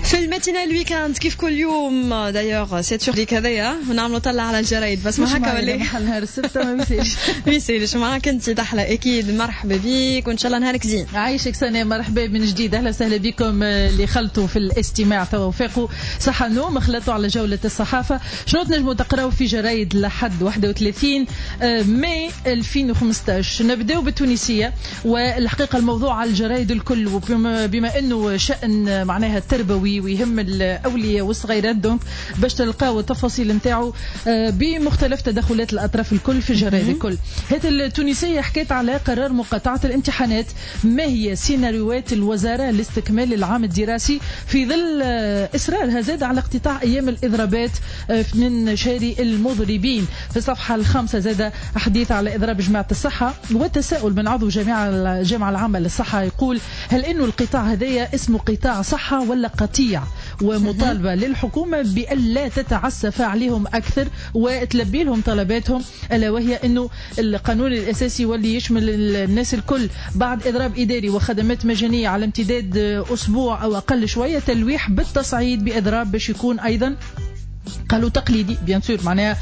في الماتينال الويكاند كيف كل يوم دايوغ سيت سور ليك هذايا ونعملوا طلع على الجرايد بس ما هكا ولا محل نهار السبت ما بيسيلش معاك انت دحله اكيد. مرحبا بيك وان شاء الله نهارك زين. عايشك سنه مرحبا من جديد. اهلا وسهلا بكم اللي خلطوا في الاستماع توفيقوا صحة النوم خلطوا على جولة الصحافة. شنو تنجموا تقراوا في جرايد لحد 31 ماي 2015. نبداو بالتونسية والحقيقة الموضوع على الجرايد الكل بما انه شأن معناها التربوي ويهم الاولياء والصغيرات دونك باش تلقاو التفاصيل نتاعو بمختلف تدخلات الاطراف الكل في الجرايد الكل. هذه التونسية حكيت على قرار مقاطعة الامتحانات. ما هي سيناريوهات الوزارة لاستكمال العام الدراسي في ظل إصرارها زاد على اقتطاع أيام الإضرابات من شاري المضربين. في الصفحة الخامسة زاد حديث على إضراب جماعة الصحة وتساؤل من عضو الجامعة العامة للصحة يقول هل إنه القطاع هذايا اسمه قطاع صحة ولا قطيع، ومطالبة للحكومة بأن لا تتعسف عليهم أكثر وتلبي لهم طلباتهم ألا وهي أنه القانون الأساسي واللي يشمل الناس الكل بعد إضراب إداري وخدمات مجانية على امتداد أسبوع أو أقل شوية تلويح بالتصعيد بإضراب باش يكون أيضا قالوا تقليدي بيان سور معناها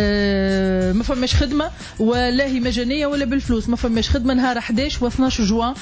ما فماش خدمه ولا هي مجانيه ولا بالفلوس. ما فماش خدمه نهار 11 و12 جوان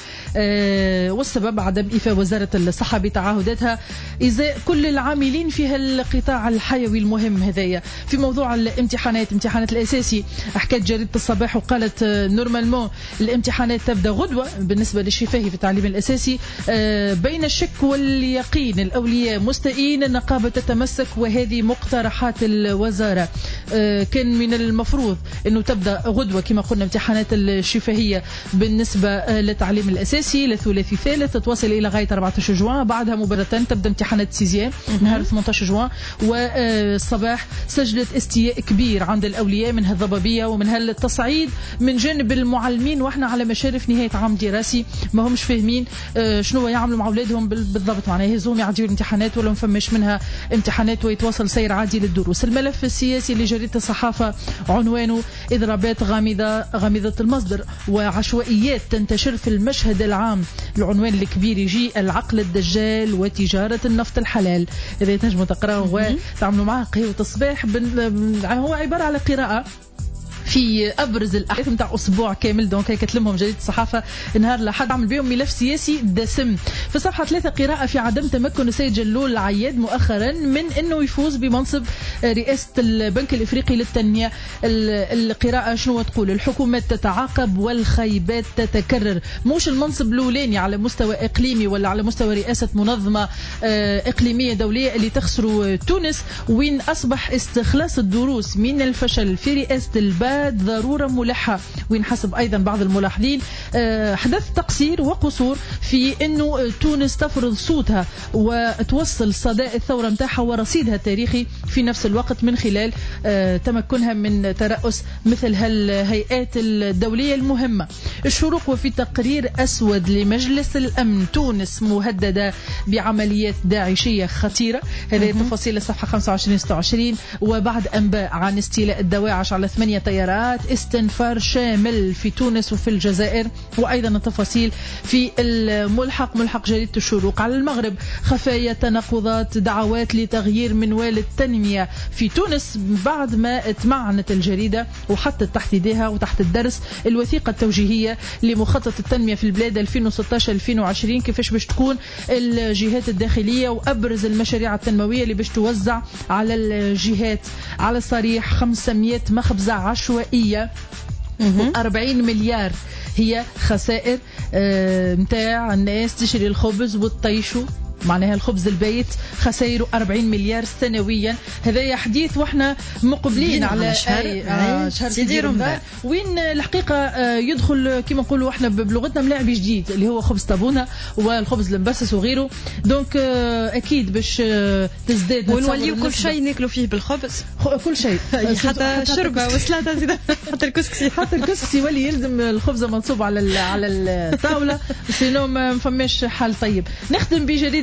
والسبب عدم إيفاء وزاره الصحه بتعهداتها ازاء كل العاملين في القطاع الحيوي المهم هذايا. في موضوع امتحانات الاساسي حكت جريده الصباح وقالت نورمالمون الامتحانات تبدا غدوه بالنسبه للشفاهي في التعليم الاساسي. بين الشك واليقين الاولياء مستائين النقابه تتمسك وهذه مقترحات الوزارة. كان من المفروض أنه تبدأ غدوة كما قلنا امتحانات الشفهية بالنسبة للتعليم الأساسي لثلاثي ثالث تتواصل إلى غاية 14 جوان. بعدها مباشرة تبدأ امتحانات سيزيام نهار 18 جوان. والصباح سجلت استياء كبير عند الأولياء من هالضبابية ومن هالتصعيد من جانب المعلمين وإحنا على مشارف نهاية عام دراسي ما همش فاهمين شنو يعملوا مع أولادهم بالضبط معناه يهزوهم يعديوا الامتحانات ولا مفمش منها امتحانات ويتواصل سير عادي للدروس. الملف السياسي لجريدة الصحافة عنوانه إضرابات غامضة المصدر وعشوائيات تنتشر في المشهد العام. العنوان الكبير يجي العقل الدجال وتجارة النفط الحلال. إذا تنجموا تقرأوا وتعملوا معه قهوة الصباح هو عبارة على قراءة في أبرز الأحداث متاع أسبوع كامل. دونك هيك تلمهم جريدة الصحافة نهار لحد عمل بيهم ملف سياسي دسم. في صفحة 3 قراءة في عدم تمكن السيد جلول العياد مؤخرا من أنه يفوز بمنصب رئاسة البنك الإفريقي للتنمية. القراءة شنو تقول؟ الحكومات تتعاقب والخيبات تتكرر. مش المنصب الأولاني على مستوى إقليمي ولا على مستوى رئاسة منظمة إقليمية دولية اللي تخسروا تونس وين أصبح استخلاص الدروس من الفشل في رئاسة البنك ضرورة ملحة. وين حسب أيضا بعض الملاحظين حدث تقصير وقصور في أنه تونس تفرض صوتها وتوصل صداء الثورة متاعها ورصيدها التاريخي في نفس الوقت من خلال تمكنها من ترأس مثل هالهيئات الدولية المهمة. الشروق وفي تقرير أسود لمجلس الأمن تونس مهددة بعمليات داعشية خطيرة. هذه تفاصيل الصفحة 25-26. وبعد أنباء عن استيلاء الدواعش على 8 طيارات استنفار شامل في تونس وفي الجزائر وأيضا التفاصيل في ملحق جريدة الشروق. على المغرب خفايا تناقضات دعوات لتغيير منوال التنمية في تونس بعد ما اتمعنت الجريدة وحطت تحت يديها وتحت الدرس الوثيقة التوجيهية لمخطط التنمية في البلاد 2016-2020 كيفاش باش تكون الجهات الداخلية وأبرز المشاريع التنموية اللي باش توزع على الجهات. على الصريح 500 مخبزة عشوائية و40 مليار هي خسائر متاع الناس تشري الخبز والطيشو معناها الخبز البيت خسائره 40 مليار سنويا. هذا حديث واحنا مقبلين على شهر سيدي رمضان وين الحقيقة يدخل كما نقولوا احنا بلغتنا ملاعب جديد اللي هو خبز طابونة والخبز المبسس وغيره. دونك اكيد باش تزداد ونوليو كل شيء ناكلوا فيه بالخبز كل شيء حتى الشربة والسلطة زيد حتى الكسكسي يولي يلزم الخبزة منصوب على الطاولة سينو ما فماش حال. طيب نختم بجريدة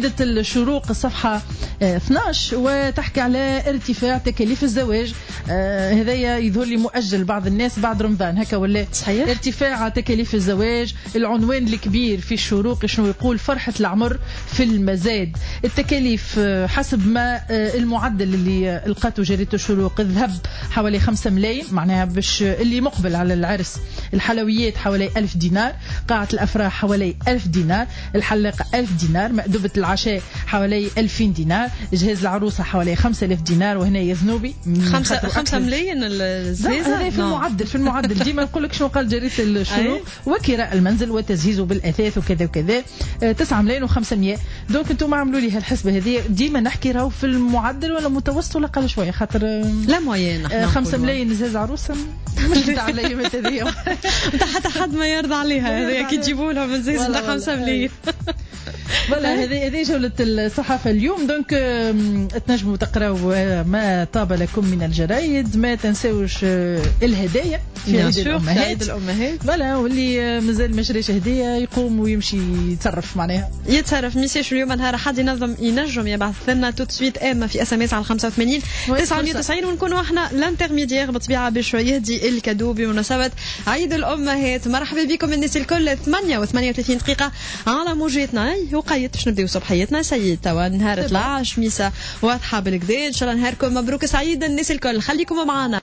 جريدة الشروق الصفحة 12 وتحكي على ارتفاع تكاليف الزواج. هذايا يظهر لي مؤجل بعض الناس بعد رمضان هكا ولا صحيح. ارتفاع تكاليف الزواج. العنوان الكبير في الشروق شنو يقول؟ فرحة العمر في المزاد. التكاليف حسب ما المعدل اللي لقاته جريدة الشروق، الذهب حوالي 5 ملايين معناها باش اللي مقبل على العرس، الحلويات حوالي 1000 دينار، قاعة الأفراح حوالي 1000 دينار، الحلاقة 1000 دينار، مأدبة العشاء حوالي 2000 دينار، جهاز العروسة حوالي 5000 دينار. وهنا يا ذنوبي 5 ملايين الزيزة. هذا في المعدل ديما نقول لك شنو قال جريدة الشروق. وكراء المنزل وتجهيزه بالأثاث وكذا وكذا 9 ملايين و500. دونك انتم عملوا لي هالحسبة هذه. ديما نحكي راهو في المعدل ولا متوسط ولا قل شوية، خاطر لا موين 5 ملايين جهاز عروسة مش بتاع الايامات هذه. حتى حد ما يرضى عليها هذه كي تجيبوا لها من زيز 5 ملايين. والله هذه جولة الصحافة اليوم. دونك تنجموا تقراوا ما طاب لكم من الجرايد. ما تنسوش الهدايا في عيد الأمهات. فوالا واللي مازال ما شريش هدية يقوم ويمشي يتصرف معناها يتصرف. ميساج اليوم نهار حد ينجم يبعث لنا تو سويت ام في اس ام اس على 85 990 ونكونوا احنا لانترميديير بطبيعة باش يهدي الكادو بمناسبة عيد الأمهات. مرحبا بكم الناس الكل. 8 و38 دقيقة على موجتنا وقيت باش نبداو صباحيتنا سيد توا نهار طلع شميسة واضحة بالكدا. ان شاء الله نهاركم مبروك سعيد الناس الكل. خليكم معنا.